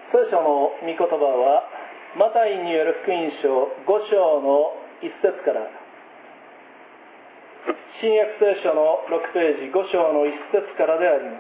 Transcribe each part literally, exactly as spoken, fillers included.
聖書の御言葉はマタイによる福音書ご章の一節から新約聖書のろくページご章の一節からであります。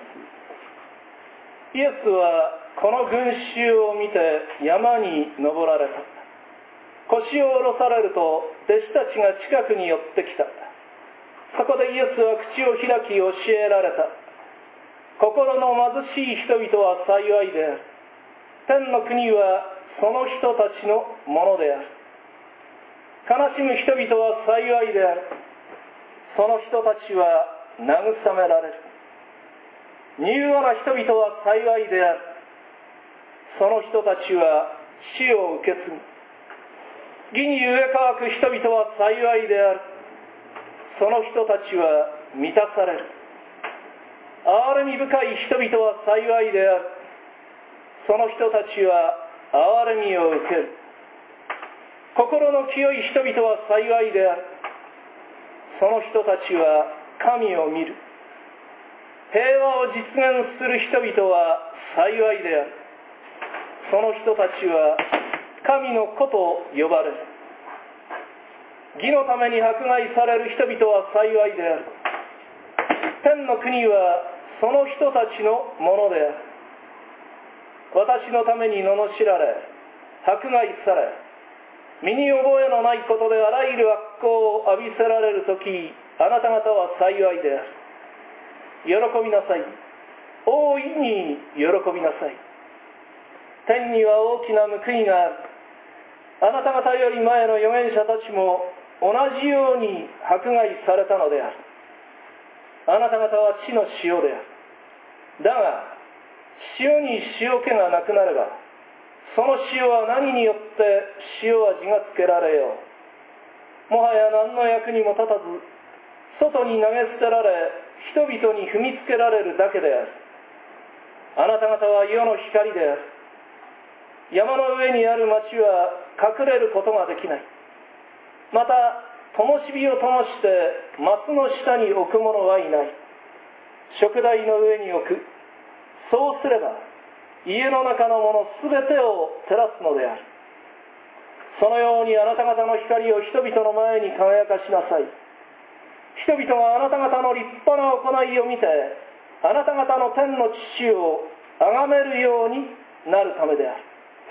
イエスはこの群衆を見て山に登られた。腰を下ろされると弟子たちが近くに寄ってきた。そこでイエスは口を開き教えられた。心の貧しい人々は幸いである。天の国はその人たちのものである。悲しむ人々は幸いである。その人たちは慰められる。柔和な人々は幸いである。その人たちは死を受け継ぐ。義に植え乾く人々は幸いである。その人たちは満たされる。憐れみ深い人々は幸いである。その人たちは憐れみを受ける。心の清い人々は幸いである。その人たちは神を見る。平和を実現する人々は幸いである。その人たちは神の子と呼ばれる。義のために迫害される人々は幸いである。天の国はその人たちのものである。私のために罵られ、迫害され、身に覚えのないことであらゆる悪行を浴びせられるとき、あなた方は幸いである。喜びなさい。大いに喜びなさい。天には大きな報いがある。あなた方より前の預言者たちも同じように迫害されたのである。あなた方は地の塩である。だが、塩に塩気がなくなれば、その塩は何によって塩味がつけられよう。もはや何の役にも立たず、外に投げ捨てられ、人々に踏みつけられるだけである。あなた方は世の光である。山の上にある町は隠れることができない。また、灯火を灯して松の下に置く者はいない。燭台の上に置く。そうすれば、家の中のものすべてを照らすのである。そのようにあなた方の光を人々の前に輝かしなさい。人々があなた方の立派な行いを見て、あなた方の天の父を崇めるようになるためである。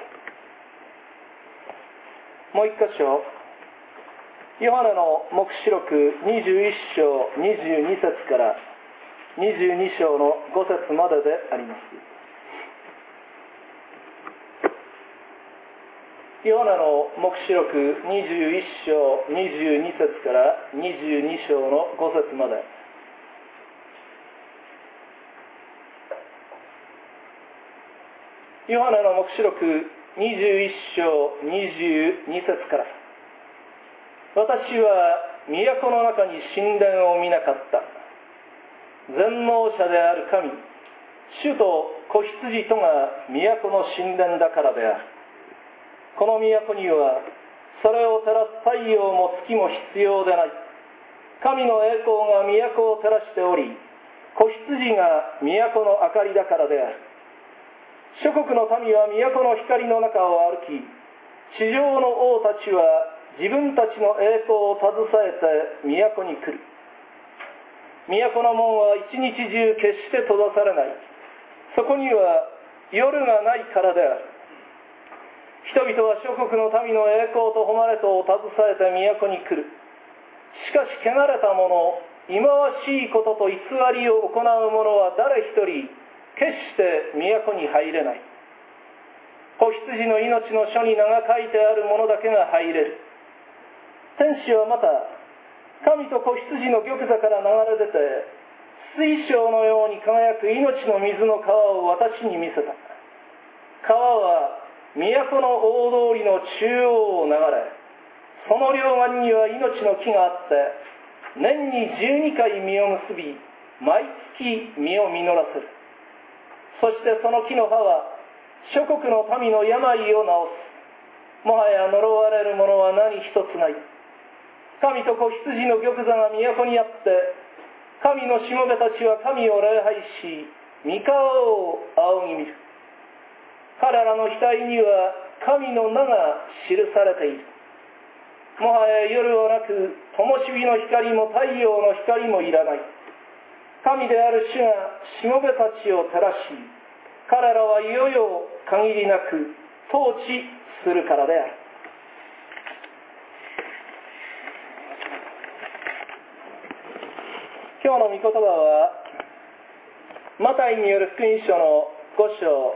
もう一箇所、ヨハネの黙示録にじゅういっ章にじゅうに節からにじゅうに章のご節までであります。ヨハネの黙示録にじゅういっ章にじゅうに節からにじゅうに章のご節まで。ヨハネの黙示録にじゅういっ章にじゅうに節から、私は都の中に神殿を見なかった。全能者である神、主と子羊とが都の神殿だからである。この都にはそれを照らす太陽も月も必要でない。神の栄光が都を照らしており、子羊が都の明かりだからである。諸国の民は都の光の中を歩き、地上の王たちは自分たちの栄光を携えて都に来る。都の門は一日中決して閉ざされない。そこには夜がないからである。人々は諸国の民の栄光と誉れとを携えて都に来る。しかし汚れた者、忌まわしいことと偽りを行う者は誰一人決して都に入れない。子羊の命の書に名が書いてある者だけが入れる。天使はまた神と子羊の玉座から流れ出て、水晶のように輝く命の水の川を私に見せた。川は都の大通りの中央を流れ、その両岸には命の木があって、年にじゅうにかい実を結び、毎月実を実らせる。そしてその木の葉は諸国の民の病を治す。もはや呪われるものは何一つない。神と子羊の玉座が都にあって、神のしもべたちは神を礼拝し、御顔を仰ぎ見る。 彼らの額には神の名が記されている。もはや夜はなく、灯火の光も太陽の光もいらない。神である主がしもべたちを照らし、彼らは世々限りなく統治するからである。今日の御言葉は、マタイによる福音書のご章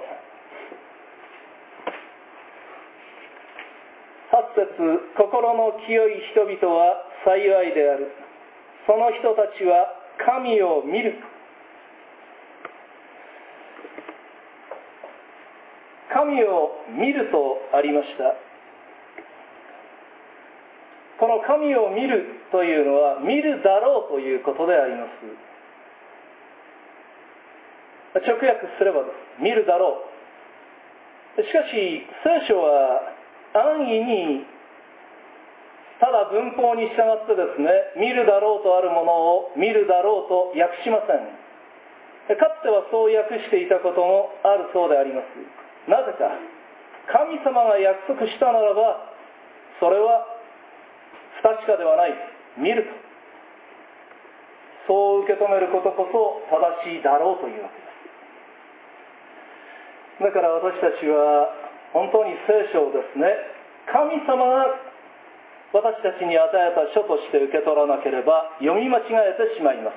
はち節、心の清い人々は幸いである。その人たちは神を見る。神を見るとありました。この神を見るというのは、見るだろうということであります。直訳すればです。見るだろう。しかし、聖書は安易にただ文法に従ってですね、見るだろうとあるものを見るだろうと訳しません。かつてはそう訳していたこともあるそうであります。なぜか、神様が約束したならば、それは不確かではない。見ると。そう受け止めることこそ正しいだろうというわけです。だから私たちは本当に聖書をですね、神様が私たちに与えた書として受け取らなければ読み間違えてしまいます。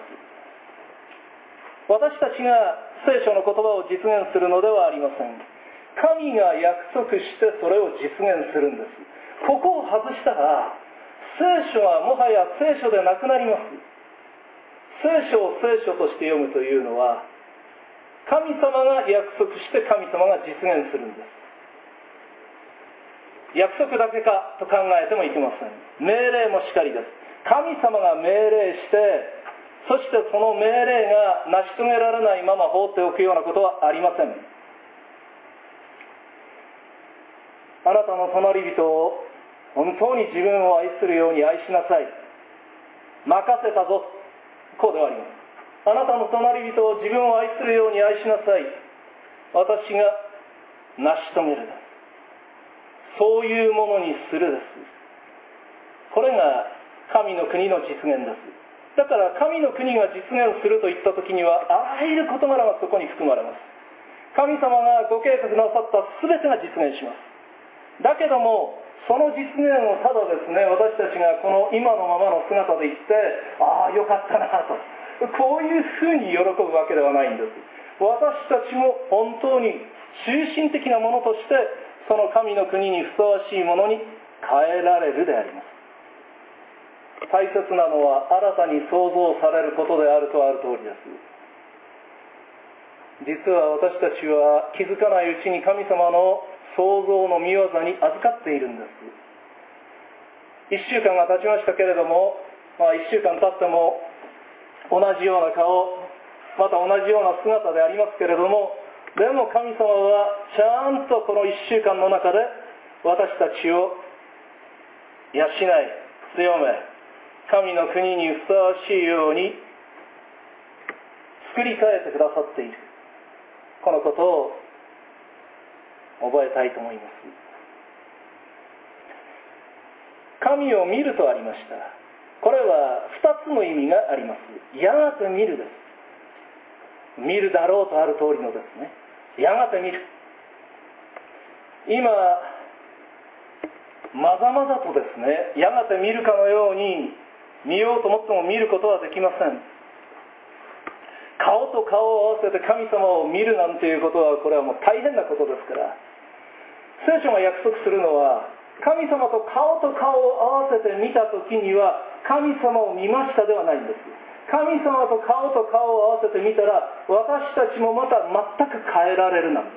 私たちが聖書の言葉を実現するのではありません。神が約束してそれを実現するんです。ここを外したら聖書はもはや聖書でなくなります。聖書を聖書として読むというのは、神様が約束して神様が実現するんです。約束だけかと考えてもいけません。命令もしかりです。神様が命令して、そしてその命令が成し遂げられないまま放っておくようなことはありません。あなたの隣人を本当に自分を愛するように愛しなさい。任せたぞ。こうではあります。あなたの隣人を自分を愛するように愛しなさい。私が成し遂げるです。そういうものにするです。これが神の国の実現です。だから神の国が実現するといったときには、あらゆる事柄がそこに含まれます。神様がご計画なさった全てが実現します。だけども、その実現をただですね、私たちがこの今のままの姿で言って、ああよかったなと、こういうふうに喜ぶわけではないんです。私たちも本当に中心的なものとして、その神の国にふさわしいものに変えられるであります。大切なのは新たに創造されることであるとある通りです。実は私たちは気づかないうちに神様の創造の御業に預かっているんです。一週間が経ちましたけれども、まあ、一週間経っても同じような顔、また同じような姿でありますけれども、でも神様はちゃんとこの一週間の中で私たちを養い、強め、神の国にふさわしいように作り変えてくださっている。このことを覚えたいと思います。神を見るとありました。これは二つの意味があります。やがて見るです。見るだろうとある通りのですね。やがて見る。今まざまざとですね、やがて見るかのように見ようと思っても見ることはできません。顔と顔を合わせて神様を見るなんていうことは、これはもう大変なことですから、聖書が約束するのは、神様と顔と顔を合わせて見たときには神様を見ましたではないんです。神様と顔と顔を合わせてみたら、私たちもまた全く変えられるなんです。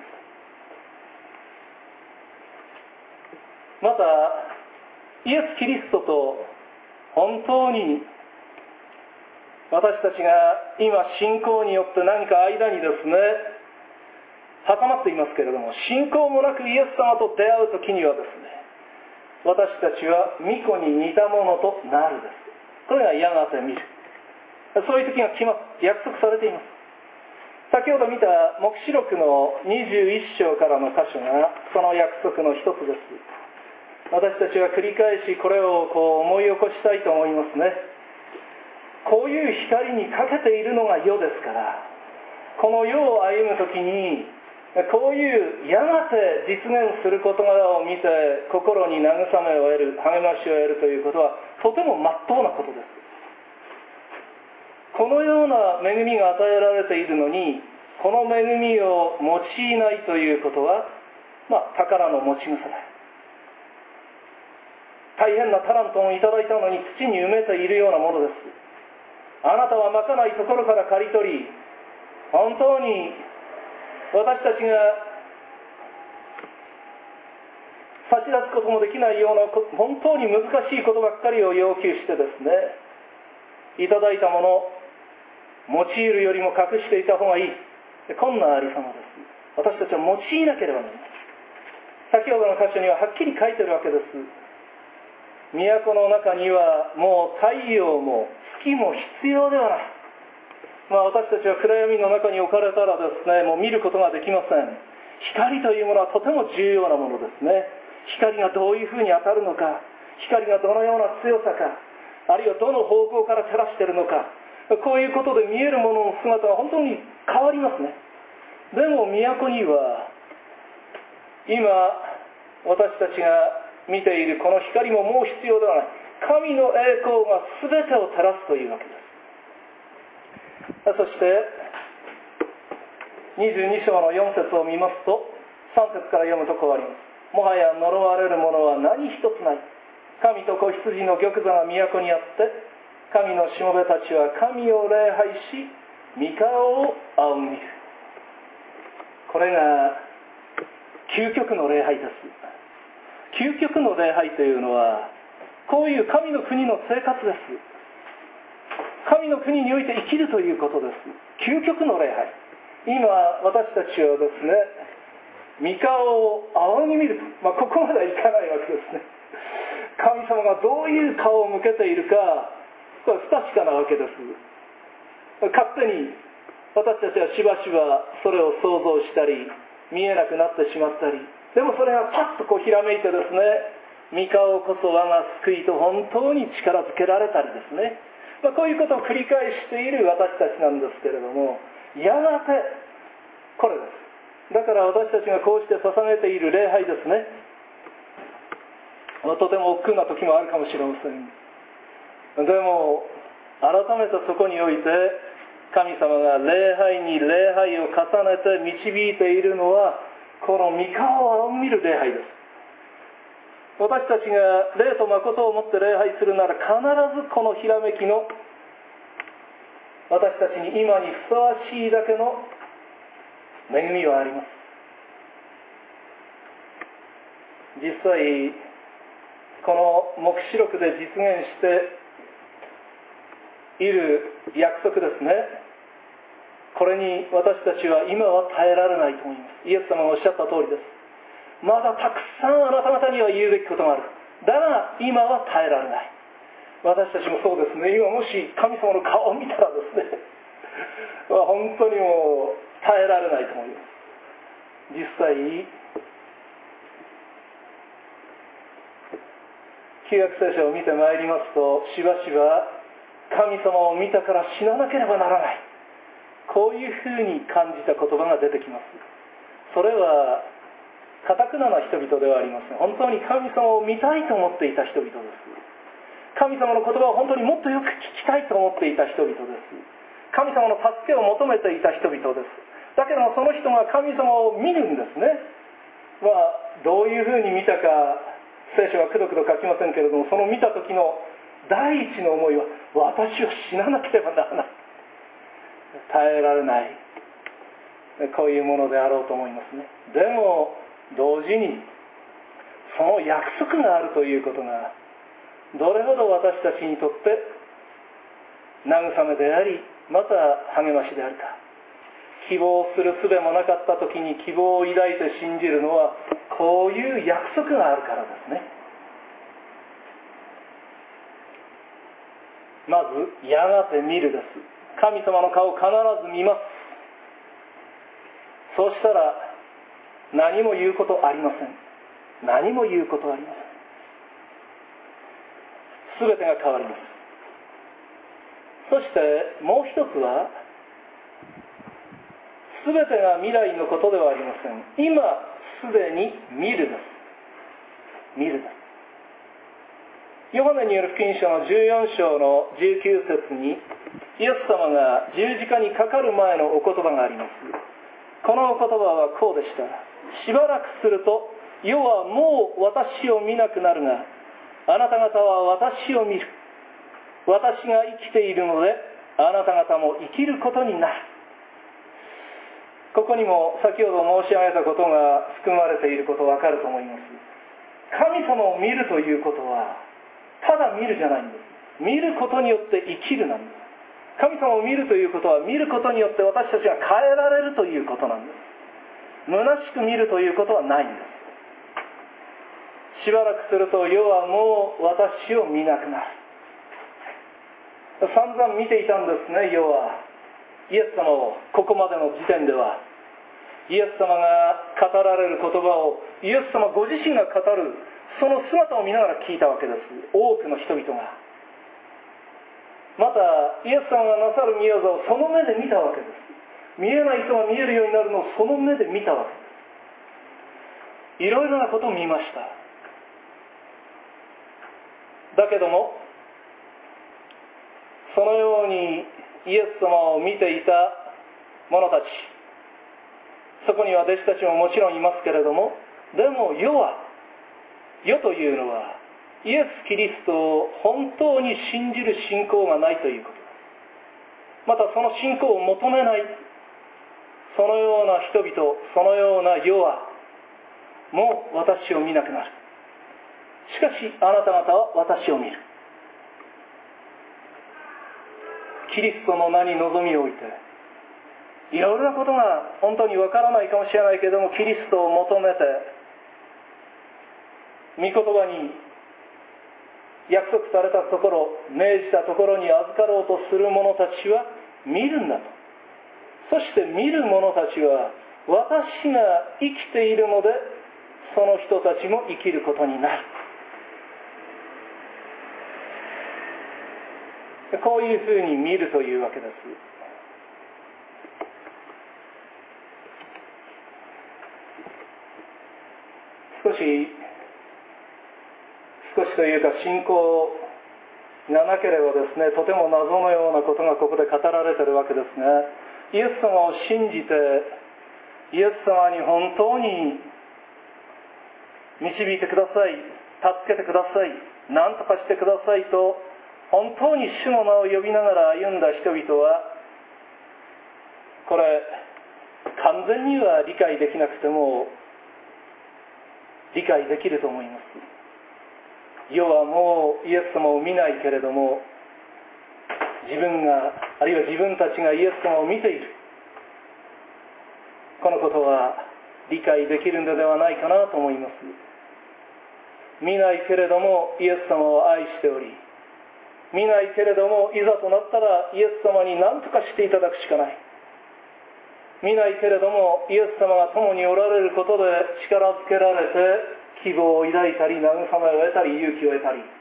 またイエス・キリストと本当に私たちが今信仰によって何か間にですね挟まっていますけれども、信仰もなくイエス様と出会うときにはですね、私たちは御子に似たものとなるです。これがやがて見る。そういう時が来ます。約束されています。 先ほど見た黙示録のにじゅういっ章からの箇所がその約束の一つです。私たちは繰り返しこれをこう思い起こしたいと思いますね。こういう光にかけているのが世ですから、この世を歩むときにこういうやがて実現する事柄を見て心に慰めを得る、励ましを得るということはとても真っ当なことです。このような恵みが与えられているのに、この恵みを用いないということは、まあ、宝の持ち腐れ。大変なタラントをいただいたのに土に埋めているようなものです。あなたはまかないところから刈り取り、本当に私たちが差し出すこともできないような本当に難しいことばっかりを要求してですね、いただいたもの用いるよりも隠していた方がいい、こんなありさまです。私たちは用いなければなりません。先ほどの箇所にははっきり書いてるわけです。都の中にはもう太陽も月も必要ではない。まあ、私たちは暗闇の中に置かれたらですね、もう見ることができません。光というものはとても重要なものですね。光がどういうふうに当たるのか、光がどのような強さか、あるいはどの方向から照らしているのか、こういうことで見えるものの姿は本当に変わりますね。でも都には今私たちが見ているこの光ももう必要ではない。神の栄光が全てを照らすというわけです。そしてにじゅうに章のよん節を見ますと、さん節から読むとこうあります。もはや呪われるものは何一つない。神と子羊の玉座が都にあって、神のしもべたちは神を礼拝し、御顔を仰ぎ見る。これが究極の礼拝です。究極の礼拝というのはこういう神の国の生活です。神の国において生きるということです。究極の礼拝。今私たちはですね、御顔を仰ぎ見る、まあ、ここまではいかないわけですね。神様がどういう顔を向けているか、これは不確かなわけです。勝手に私たちはしばしばそれを想像したり、見えなくなってしまったり、でもそれがパッとこうひらめいてですね、御顔こそ我が救いと本当に力づけられたりですね、まあ、こういうことを繰り返している私たちなんですけれども、やがてこれです。だから私たちがこうして捧げている礼拝ですね、とても億劫な時もあるかもしれません。でも改めてそこにおいて神様が礼拝に礼拝を重ねて導いているのはこの御顔を見る礼拝です。私たちが霊と誠をもって礼拝するなら必ずこのひらめきの私たちに今にふさわしいだけの恵みはあります。実際この黙示録で実現している約束ですね、これに私たちは今は耐えられないと思います。イエス様がおっしゃった通りです。まだたくさんあなた方には言うべきことがある。だが今は耐えられない。私たちもそうですね。今もし神様の顔を見たらですね本当にもう耐えられないと思います。実際旧約聖書を見てまいりますと、しばしば神様を見たから死ななければならない、こういうふうに感じた言葉が出てきます。それは堅くなな人々ではありません。本当に神様を見たいと思っていた人々です。神様の言葉を本当にもっとよく聞きたいと思っていた人々です。神様の助けを求めていた人々です。だけどもその人が神様を見るんですね。まあどういうふうに見たか聖書はくどくど書きませんけれども、その見た時の第一の思いは、私は死ななければならない、耐えられない、こういうものであろうと思いますね。でも同時にその約束があるということがどれほど私たちにとって慰めであり、また励ましであるか。希望する術もなかった時に希望を抱いて信じるのはこういう約束があるからですね。まずやがて見るです。神様の顔を必ず見ます。 そうしたら何も言うことありません。何も言うことありません。すべてが変わります。そしてもう一つは、すべてが未来のことではありません。今すでに見るです。見るです。ヨハネによる福音書のじゅうよん章のじゅうきゅう節に、イエス様が十字架にかかる前のお言葉があります。このお言葉はこうでした。しばらくすると、世はもう私を見なくなるが、あなた方は私を見る。私が生きているので、あなた方も生きることになる。ここにも先ほど申し上げたことが含まれていることわかると思います。神様を見るということは、ただ見るじゃないんです。見ることによって生きるなんです。神様を見るということは、見ることによって私たちが変えられるということなんです。虚しく見るということはないんです。しばらくすると世はもう私を見なくなる。散々見ていたんですね、世は。イエス様をここまでの時点では、イエス様が語られる言葉をイエス様ご自身が語る、その姿を見ながら聞いたわけです。多くの人々が。またイエス様がなさる御業をその目で見たわけです。見えない人が見えるようになるのをその目で見たわけです。いろいろなことを見ました。だけどもそのようにイエス様を見ていた者たち、そこには弟子たちももちろんいますけれども、でも世は、世というのはイエス・キリストを本当に信じる信仰がないということです。またその信仰を求めない、そのような人々、そのような世はもう私を見なくなる。しかしあなた方は私を見る。キリストの名に望みを置いて、いろいろなことが本当にわからないかもしれないけれども、キリストを求めて御言葉に約束されたところ、命じたところに預かろうとする者たちは見るんだと。そして見る者たちは、私が生きているのでその人たちも生きることになる。こういうふうに見るというわけです。少し少しというか信仰がなければですね、とても謎のようなことがここで語られているわけですが、イエス様を信じてイエス様に本当に導いてください、助けてください、何とかしてくださいと本当に主の名を呼びながら歩んだ人々は、これ完全には理解できなくても理解できると思います。世はもうイエス様を見ないけれども、自分があるいは自分たちがイエス様を見ている、このことは理解できるのではないかなと思います。見ないけれどもイエス様を愛しており、見ないけれどもいざとなったらイエス様に何とかしていただくしかない。見ないけれどもイエス様が共におられることで力づけられて希望を抱いたり、慰めを得たり、勇気を得たり、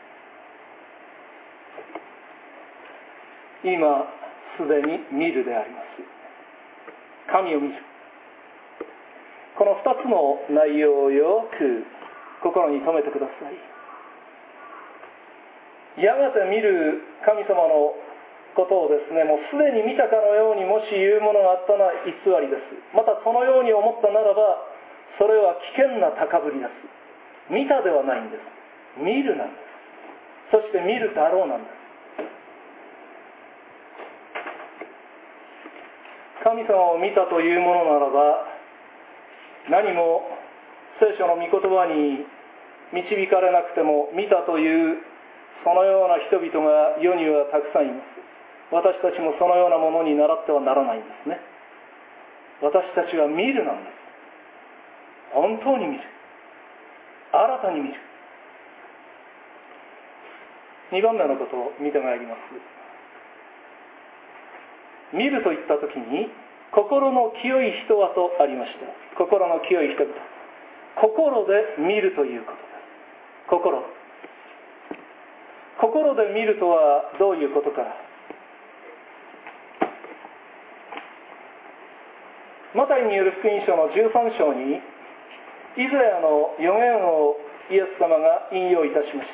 今すでに見るであります。神を見る。この二つの内容をよく心に留めてください。やがて見る神様のことをですね、もうすでに見たかのようにもし言うものがあったのは偽りです。またそのように思ったならば、それは危険な高ぶりです。見たではないんです。見るなんです。そして見るだろうなんです。神様を見たというものならば、何も聖書の御言葉に導かれなくても見たというそのような人々が世にはたくさんいます。私たちもそのようなものに倣ってはならないんですね。私たちは見るなんです。本当に見る。新たに見る。にばんめのことを見てまいります。見るといったときに、 心の清い人はとありました。心の清い人々、心で見るということです。心心で見るとはどういうことか。マタイによる福音書のじゅうさん章にイザヤの預言をイエス様が引用いたしました。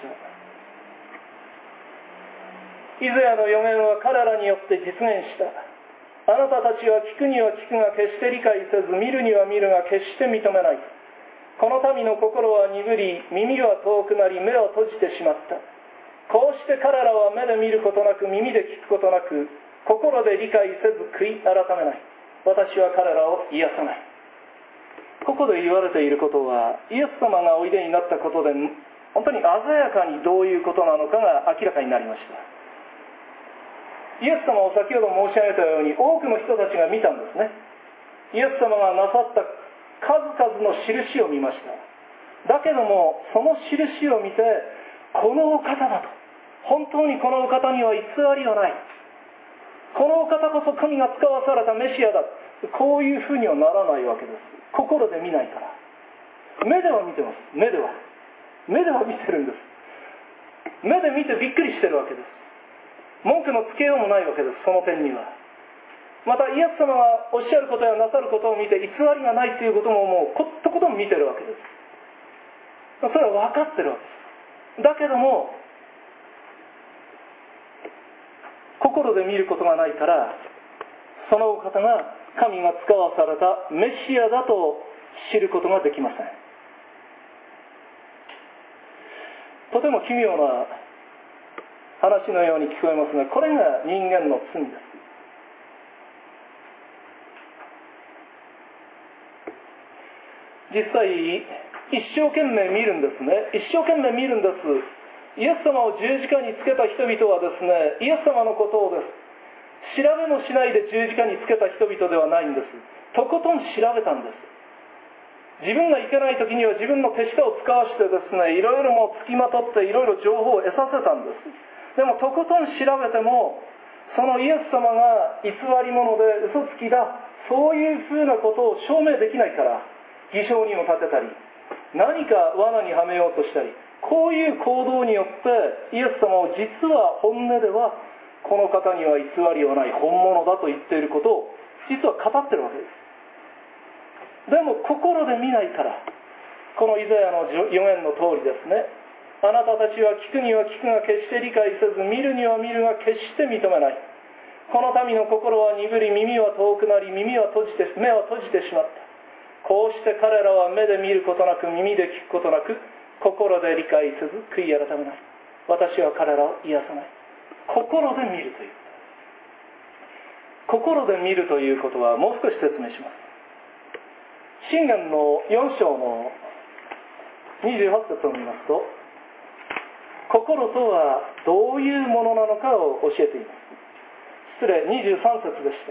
イザヤの預言は彼らによって実現した。あなたたちは聞くには聞くが決して理解せず、見るには見るが決して認めない。この民の心は鈍り、耳は遠くなり、目を閉じてしまった。こうして彼らは目で見ることなく、耳で聞くことなく、心で理解せず悔い改めない。私は彼らを癒さない。ここで言われていることは、イエス様がおいでになったことで本当に鮮やかにどういうことなのかが明らかになりました。イエス様を先ほど申し上げたように、多くの人たちが見たんですね。イエス様がなさった数々の印を見ました。だけどもその印を見て、このお方だと、本当にこのお方には偽りはない、このお方こそ神が使わされたメシアだ、こういうふうにはならないわけです。心で見ないから。目では見てます。目では目では見てるんです。目で見てびっくりしてるわけです。文句のつけようもないわけです。その点には。またイエス様がおっしゃることやなさることを見て偽りがないということももうことことん見てるわけです。それは分かってるわけです。だけども心で見ることがないから、そのお方が神が使わされたメシアだと知ることができません。とても奇妙な話のように聞こえますが、これが人間の罪です。実際一生懸命見るんですね。一生懸命見るんです。イエス様を十字架につけた人々はですね、イエス様のことをです調べもしないで十字架につけた人々ではないんです。とことん調べたんです。自分がいけない時には自分の手下を使わしてですね、いろいろもつきまとっていろいろ情報を得させたんです。でもとことん調べても、そのイエス様が偽り者で嘘つきだ、そういうふうなことを証明できないから、偽証にも立てたり、何か罠にはめようとしたり、こういう行動によってイエス様を実は本音ではこの方には偽りはない、本物だと言っていることを実は語ってるわけです。でも心で見ないから、このイザヤの預言の通りですね、あなたたちは聞くには聞くが決して理解せず、見るには見るが決して認めない。この民の心は鈍り、耳は遠くなり、耳は閉じて目は閉じてしまった。こうして彼らは目で見ることなく、耳で聞くことなく、心で理解せず悔い改めない。私は彼らを癒さない。心で見るという、心で見るということはもう少し説明します。箴言のよん章のにじゅうはち節を見ますと、心とはどういうものなのかを教えています。失礼、にじゅうさん節でした。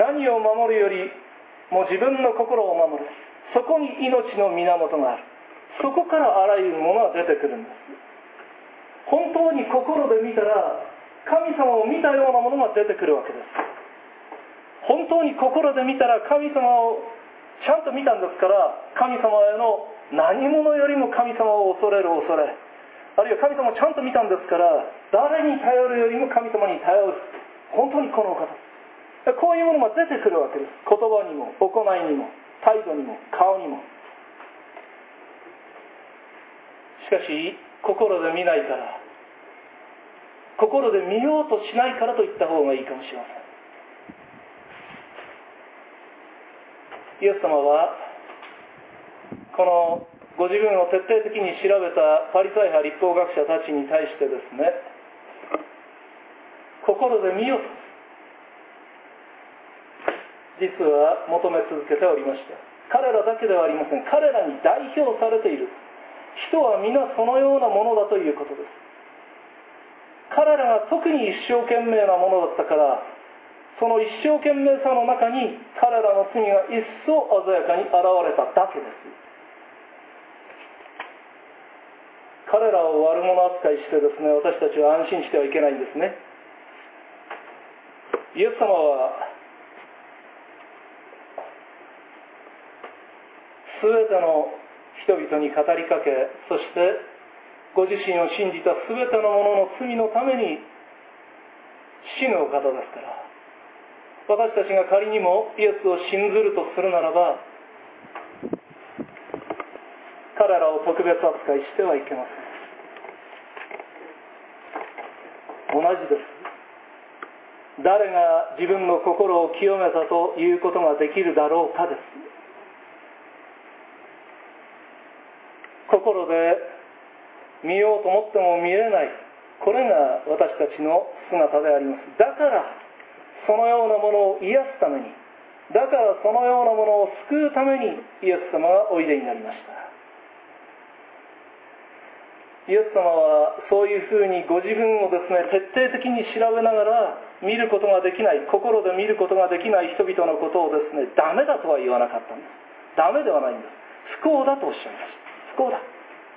何を守るよりも自分の心を守る。そこに命の源がある。そこからあらゆるものが出てくるんです。本当に心で見たら、神様を見たようなものが出てくるわけです。本当に心で見たら神様をちゃんと見たんですから、神様への何者よりも神様を恐れる恐れ、あるいは神様をちゃんと見たんですから、誰に頼るよりも神様に頼る。本当にこのお方、こういうものが出てくるわけです。言葉にも行いにも態度にも顔にも。しかし心で見ないから、心で見ようとしないからと言った方がいいかもしれません。イエス様はこのご自分を徹底的に調べたパリサイ派立法学者たちに対してですね、心で見ようと実は求め続けておりました。彼らだけではありません。彼らに代表されている人は皆そのようなものだということです。彼らが特に一生懸命なものだったから、その一生懸命さの中に彼らの罪が一層鮮やかに現れただけです。彼らを悪者扱いしてですね、私たちは安心してはいけないんですね。イエス様は全ての人々に語りかけ、そしてご自身を信じた全ての者の罪のために死ぬお方ですから、私たちが仮にもイエスを信ずるとするならば、彼らを特別扱いしてはいけません。同じです。誰が自分の心を清めたということができるだろうかです。心で見ようと思っても見えない、これが私たちの姿であります。だからそのようなものを癒すために、だからそのようなものを救うためにイエス様がおいでになりました。イエス様はそういうふうにご自分をですね、徹底的に調べながら見ることができない、心で見ることができない人々のことをですね、ダメだとは言わなかったんです。ダメではないんです。不幸だとおっしゃいました。不幸だ。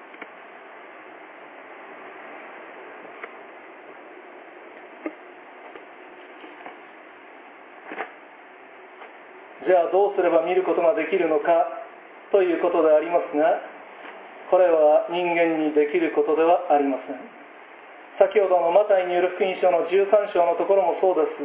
じゃあどうすれば見ることができるのかということでありますが、これは人間にできることではありません。先ほどのマタイによる福音書のじゅうさん章のところもそうです。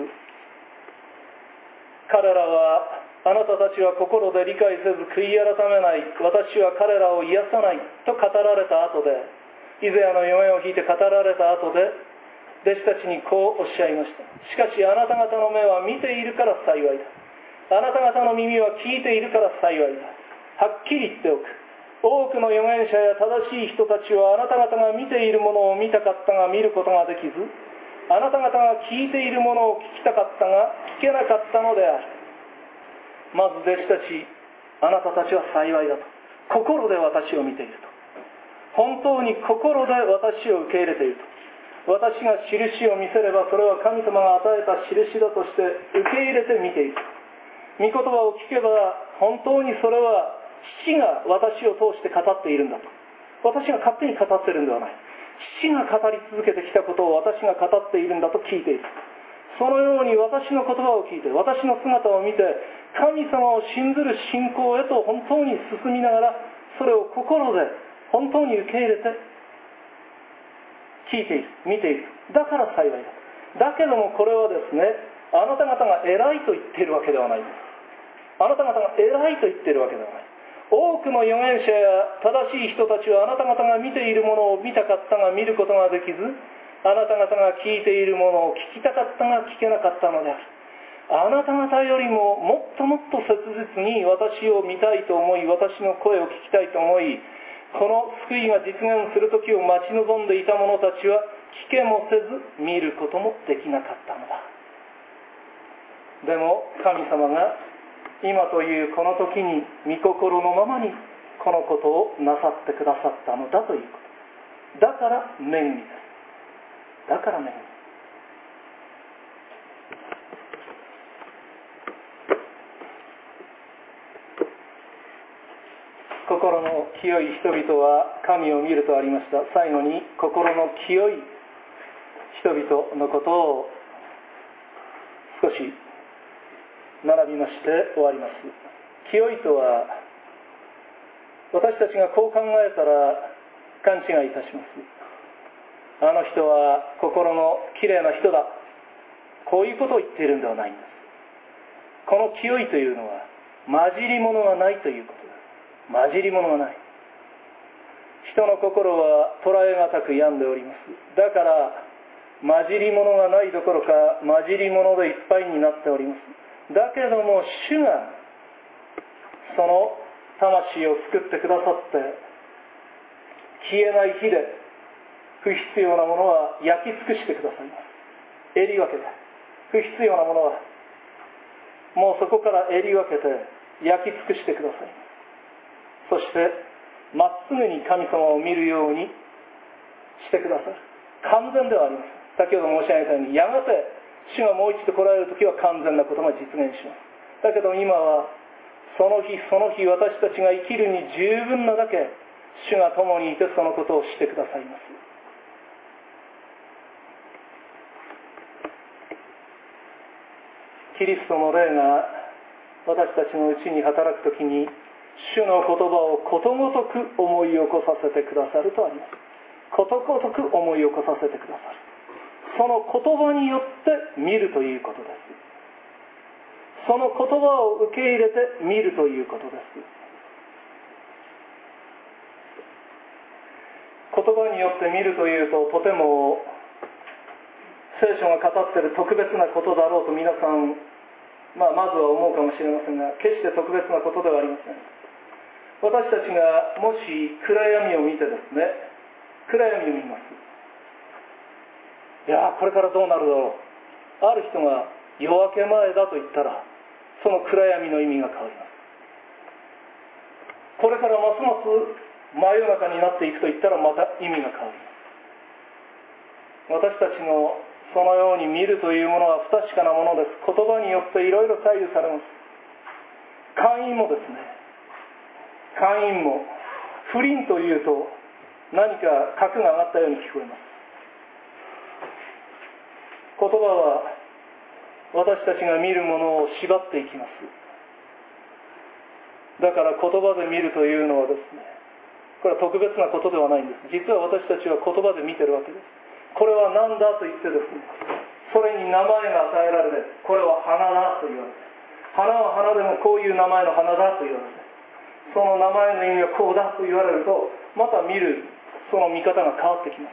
彼らは、あなたたちは心で理解せず悔い改めない、私は彼らを癒さないと語られた後で、イザヤの夢を引いて語られた後で、弟子たちにこうおっしゃいました。しかしあなた方の目は見ているから幸いだ。あなた方の耳は聞いているから幸いだ。はっきり言っておく。多くの預言者や正しい人たちはあなた方が見ているものを見たかったが見ることができず、あなた方が聞いているものを聞きたかったが聞けなかったのである。まず弟子たち、あなたたちは幸いだと。心で私を見ていると。本当に心で私を受け入れていると。私が印を見せればそれは神様が与えた印だとして受け入れて見ている。御言葉を聞けば本当にそれは父が私を通して語っているんだと。私が勝手に語っているんではない。父が語り続けてきたことを私が語っているんだと聞いている。そのように私の言葉を聞いて、私の姿を見て、神様を信ずる信仰へと本当に進みながら、それを心で本当に受け入れて聞いている、見ている。だから幸いだ。だけどもこれはですね、あなた方が偉いと言っているわけではないんです。あなた方が偉いと言っているわけではない。多くの預言者や正しい人たちはあなた方が見ているものを見たかったが見ることができず、あなた方が聞いているものを聞きたかったが聞けなかったのである。あなた方よりももっともっと切実に私を見たいと思い、私の声を聞きたいと思い、この救いが実現する時を待ち望んでいた者たちは聞けもせず見ることもできなかったのだ。でも神様が今というこの時に御心のままにこのことをなさってくださったのだということ。だから恵みです。だから恵み。心の清い人々は神を見るとありました。最後に心の清い人々のことを少し学びまして終わります。清いとは、私たちがこう考えたら勘違いいたします。あの人は心のきれいな人だ、こういうことを言っているんではないんです。この清いというのは混じり物がないということです。混じり物がない。人の心は捉えがたく病んでおります。だから混じり物がないどころか混じり物でいっぱいになっております。だけども主がその魂を救ってくださって、消えない火で不必要なものは焼き尽くしてくださいます。襟分けて不必要なものはもうそこから襟分けて焼き尽くしてくださいます。そしてまっすぐに神様を見るようにしてくださる。完全ではありません。先ほど申し上げたように、やがて主がもう一度来られるときは完全なことが実現します。だけど今はその日その日私たちが生きるに十分なだけ主が共にいてそのことをしてくださいます。キリストの霊が私たちのうちに働くときに、 主の言葉をことごとく思い起こさせてくださるとあります。ことごとく思い起こさせてくださる。その言葉によって見るということです。その言葉を受け入れて見るということです。言葉によって見るというと、とても聖書が語っている特別なことだろうと皆さん、まあ、まずは思うかもしれませんが、決して特別なことではありません。私たちがもし暗闇を見てですね、暗闇を見ます。いやこれからどうなるだろう。ある人が夜明け前だと言ったら、その暗闇の意味が変わります。これからますます真夜中になっていくと言ったら、また意味が変わります。私たちのそのように見るというものは不確かなものです。言葉によっていろいろ左右されます。姦淫もですね、姦淫も不倫というと何か格が上がったように聞こえます。言葉は私たちが見るものを縛っていきます。だから言葉で見るというのはですね、これは特別なことではないんです。実は私たちは言葉で見てるわけです。これは何だと言ってですね、それに名前が与えられて、これは花だと言われて、花は花でもこういう名前の花だと言われて、その名前の意味はこうだと言われると、また見るその見方が変わってきます。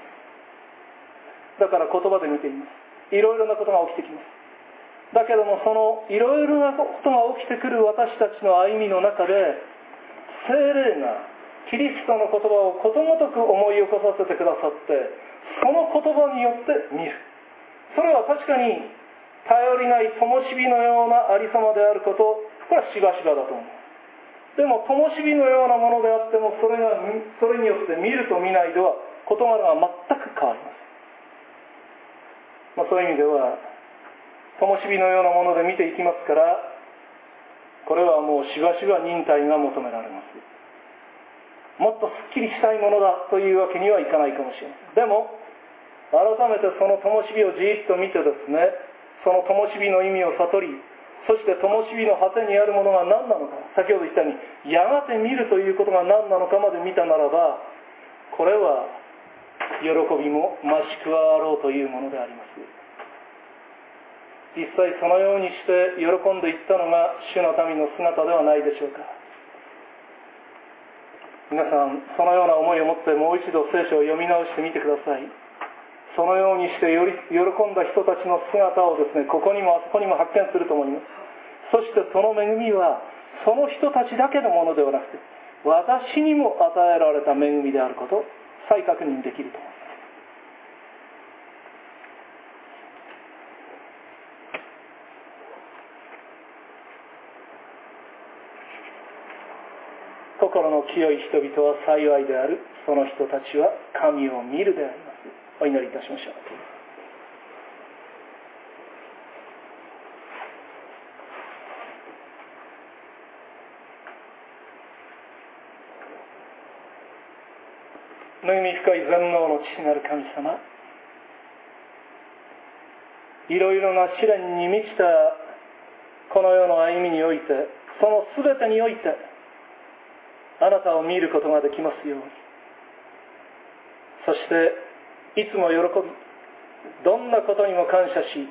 だから言葉で見ています。いろいろなことが起きてきます。だけども、そのいろいろなことが起きてくる私たちの歩みの中で、聖霊がキリストの言葉をことごとく思い起こさせてくださって、その言葉によって見る。それは確かに頼りない灯火のようなありさまであること、これはしばしばだと思う。でも灯火のようなものであっても、それがそれによって見ると見ないでは事柄が全く変わります。まあ、そういう意味では灯火のようなもので見ていきますから、これはもうしばしば忍耐が求められます。もっとすっきりしたいものだというわけにはいかないかもしれません。でも改めてその灯火をじっと見てですね、その灯火の意味を悟り、そして灯火の果てにあるものが何なのか、先ほど言ったようにやがて見るということが何なのかまで見たならば、これは喜びも増し加わろうというものであります。実際そのようにして喜んでいったのが主の民の姿ではないでしょうか。皆さん、そのような思いを持ってもう一度聖書を読み直してみてください。そのようにしてより喜んだ人たちの姿をですね、ここにもあそこにも発見すると思います。そしてその恵みはその人たちだけのものではなくて、私にも与えられた恵みであることを再確認できると思います。心の清い人々は幸いである。その人たちは神を見るであります。お祈りいたしましょう。恵み深い全能の父なる神様、いろいろな試練に満ちたこの世の歩みにおいて、そのすべてにおいてあなたを見ることができますように。そしていつも喜び、どんなことにも感謝し、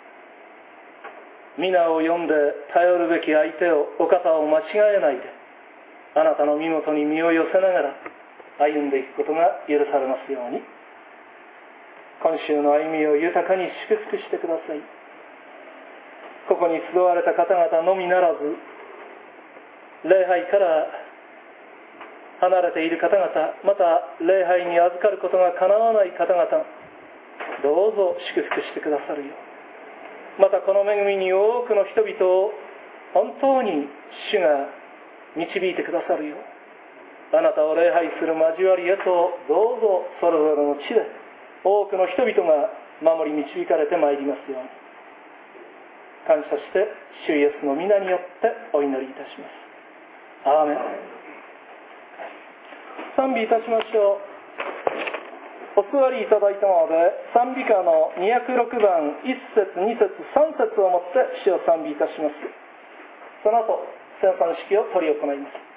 皆を呼んで頼るべき相手を、お方を間違えないで、あなたの身元に身を寄せながら歩んでいくことが許されますように。今週の歩みを豊かに祝福してください。ここに集われた方々のみならず、礼拝から離れている方々、また礼拝に預かることがかなわない方々、どうぞ祝福してくださるよう。またこの恵みに多くの人々を本当に主が導いてくださるよう。あなたを礼拝する交わりへと、どうぞそれぞれの地で多くの人々が守り導かれてまいりますように。感謝して主イエスの皆によってお祈りいたします。アーメン。賛美いたしましょう。お座りいただいたので、賛美歌のにひゃくろくばんいっ節に節さん節をもって主を賛美いたします。その後、聖餐式を執り行います。